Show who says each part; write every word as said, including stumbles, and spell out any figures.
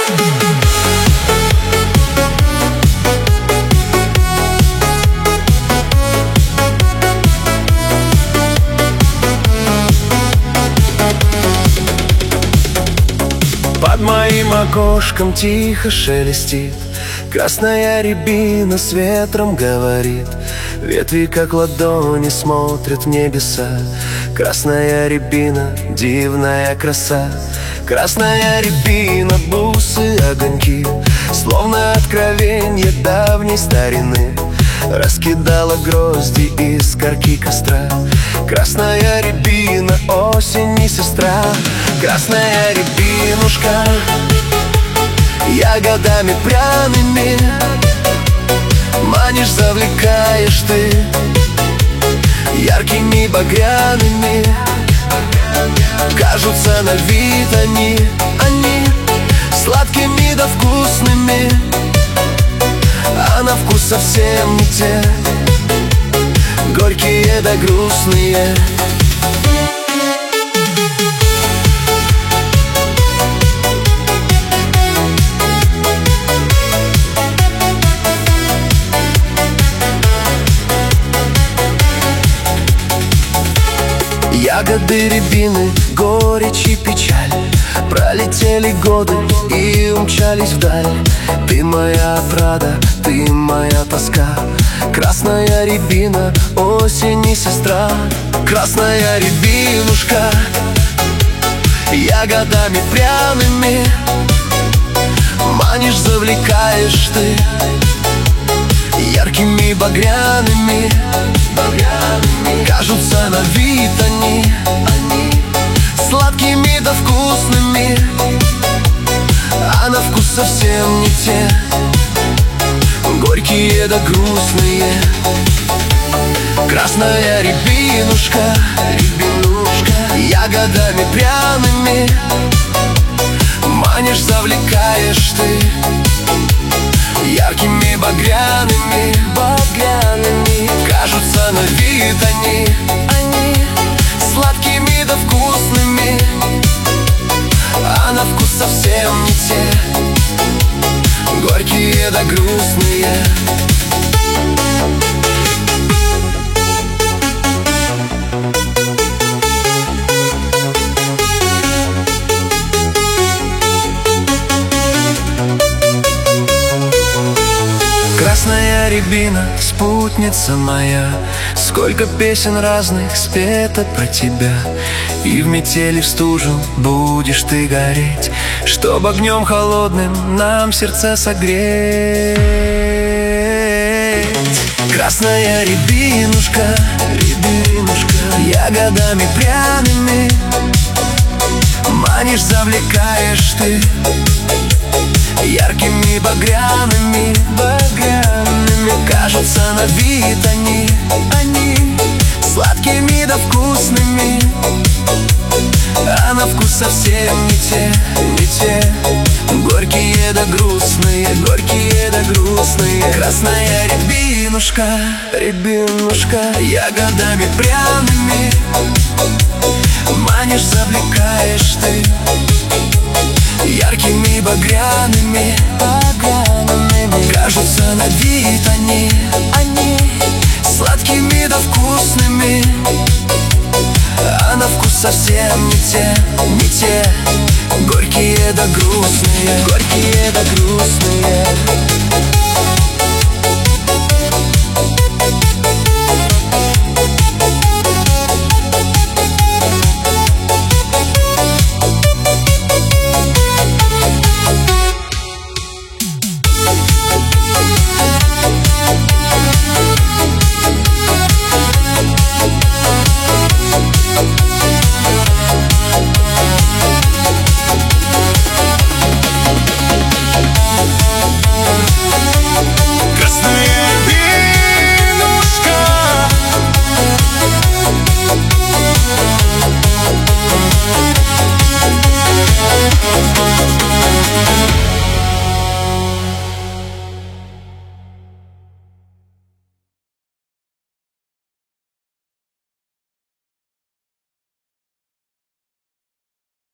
Speaker 1: Под моим окошком тихо шелестит красная рябина, с ветром говорит. Ветви, как ладони, смотрят в небеса. Красная рябина, дивная краса. Красная рябина, бусы, огоньки, словно откровенье давней старины. Раскидала грозди из корки костра. Красная рябина, осень и сестра. Красная рябинушка, ягодами пряными манишь, завлекаешь ты яркими багряными. Кажутся на вид они, они сладкими да вкусными, а на вкус совсем не те, горькие да грустные. Ягоды рябины, горечь и печаль, пролетели годы и умчались вдаль. Ты моя отрада, ты моя тоска. Красная рябина, осень и сестра. Красная рябинушка, ягодами пряными манишь, завлекаешь ты яркими багряными. Кажутся на вид они, они сладкими да вкусными, а на вкус совсем не те, горькие да грустные. Красная рябинушка, рябинушка, ягодами пряными манишь, завлекаешь ты яркими багряными, багряными. Кажутся на вид они, они сладкими да вкусными, а на вкус совсем не те, горькие да грустные. Красная рябина, спутница моя, сколько песен разных спето про тебя. И в метели, в стужу будешь ты гореть, чтоб огнем холодным нам сердце согреть. Красная рябинушка, рябинушка, ягодами пряными манишь, завлекаешь ты яркими багряными, багряными. Кажутся на вид они, они сладкими да вкусными, а на вкус совсем не те, не те, горькие да грустные, горькие да грустные. Красная рябинушка, рябинушка, ягодами пряными манишь, завлекаешь ты яркими багряными, багряными. Кажутся на вид они, они сладкими да вкусными, а на вкус совсем не те, не те, горькие да грустные, горькие да грустные.
Speaker 2: Красная